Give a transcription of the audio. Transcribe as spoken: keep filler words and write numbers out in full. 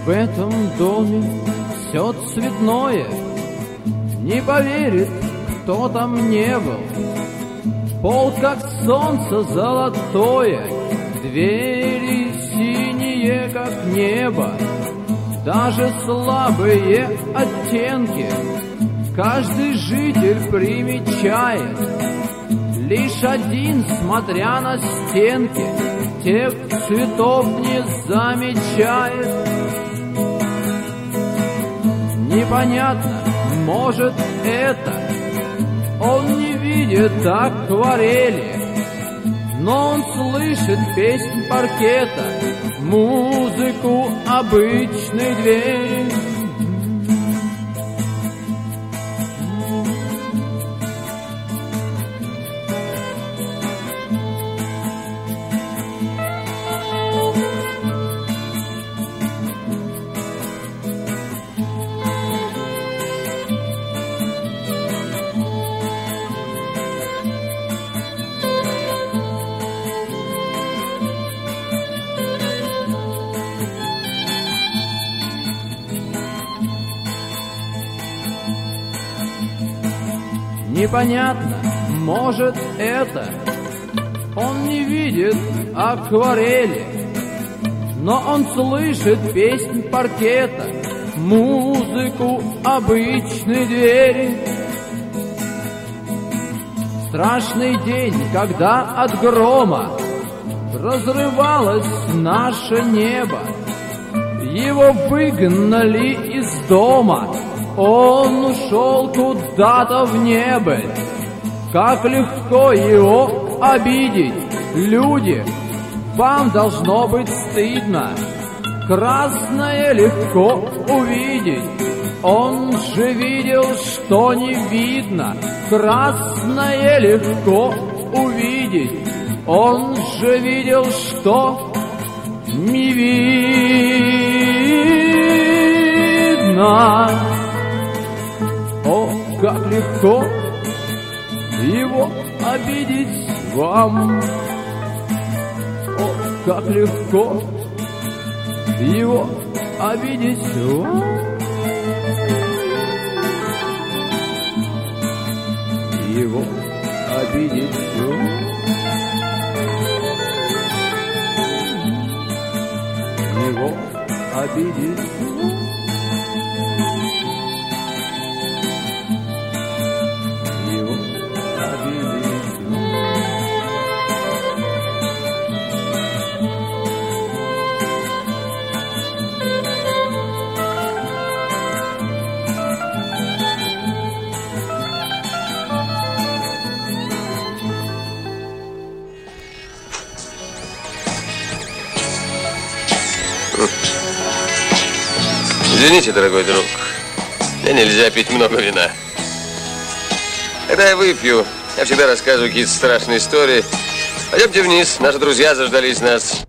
В этом доме все цветное, не поверит, кто там не был. Пол, как солнце золотое, двери синие, как небо. Даже слабые оттенки каждый житель примечает. Лишь один, смотря на стенки, тех цветов не замечает. Непонятно, может, это он не видит акварели, но он слышит песнь паркета, музыку обычной двери. Непонятно, может, это он не видит акварели, но он слышит песнь паркета, музыку обычной двери. Страшный день, когда от грома разрывалось наше небо, его выгнали из дома. Он ушел куда-то в небо. Как легко его обидеть, люди, вам должно быть стыдно. Красное легко увидеть, он же видел, что не видно. Красное легко увидеть, он же видел, что не видно. О, как легко его обидеть вам. О, как легко его обидеть вам. Его обидеть вам. Его обидеть вам. Извините, дорогой друг, мне нельзя пить много вина. Когда я выпью, я всегда рассказываю какие-то страшные истории. Пойдемте вниз, наши друзья заждались нас.